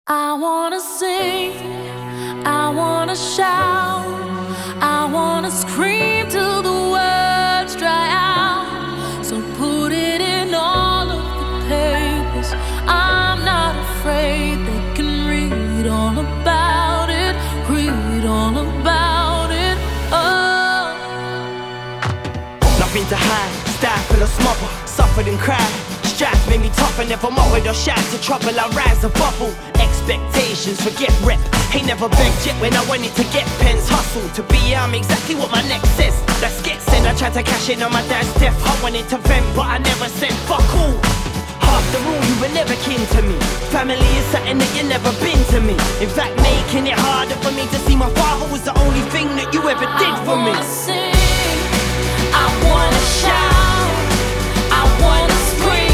I wanna sing, I wanna shout, I wanna scream till the words dry out. So put it in all of the papers. I'm not afraid, they can read all about it, read all about it. Oh, nothing to hide, stifle or smother, suffered and cried. Strife made me tough, I never mocked or shy to trouble. I rise a bubble. Expectations, forget rep. Ain't never begged yet when I wanted to get pens. Hustle to be I'm exactly what my neck says. That's get sent. I tried to cash in on my dad's death. I wanted to vent, but I never said fuck all. Half the rule, you were never kin to me. Family is something that you never been to me. In fact, making it harder for me to see my father was the only thing that you ever did for me. I wanna sing, I wanna shout, I wanna scream.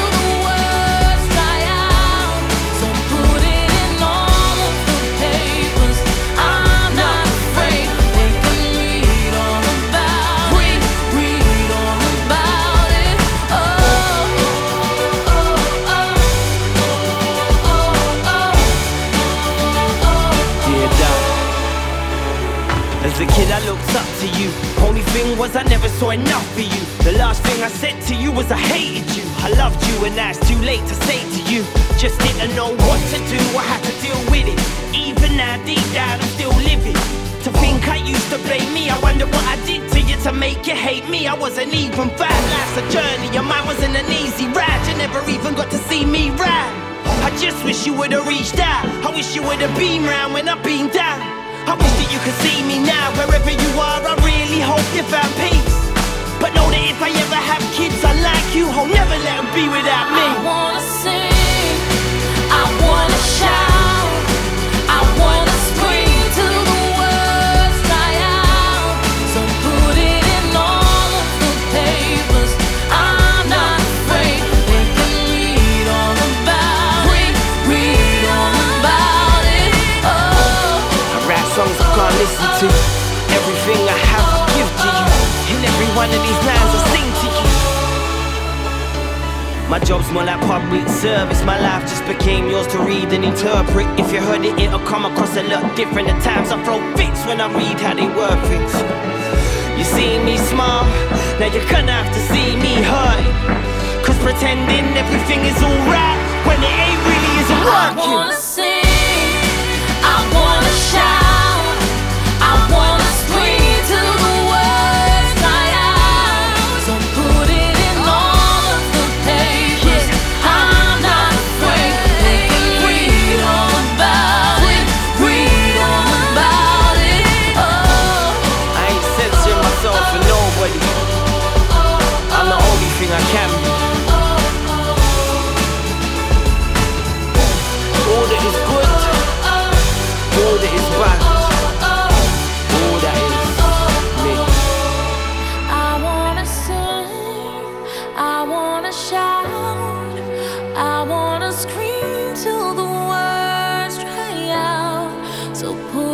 As a kid I looked up to you. Only thing was I never saw enough for you. The last thing I said to you was I hated you. I loved you and now it's too late to say to you. Just didn't know what to do, I had to deal with it. Even now deep down I'm still living. To think I used to blame me, I wonder what I did to you to make you hate me. I wasn't even bad, life's a journey and mine wasn't an easy ride. You never even got to see me ride. I just wish you would've reached out. I wish you would've been round when I've been down. I wish that you could see me now, wherever you are, I really hope you found peace. But know that if I ever have kids, I like you, I'll never let them be without me. I wanna sing, I wanna shout, I wanna scream till the words dry out. So put it in all of the papers. I'm not afraid, they can read all about it, read all about it. Oh, Songs I can't listen to. Everything I have I give to you. In every one of these lines I sing to you. My job's more like public service. My life just became yours to read and interpret. If you heard it, it'll come across a lot different. At times I throw fits when I read how they word things. You see me smile, now you're gonna have to see me hurt. Cause pretending everything is alright when it ain't really isn't working. I wanna sing, I wanna shout, I wanna scream till the words dry out. So put it in all of the papers. I'm not afraid, they can read all about it, read all about it. Oh, I ain't censoring myself for nobody. I'm the only thing I can be. All that is good, all that is bad, all that is me. I wanna sing, I wanna shout, I wanna scream till the words dry out. So put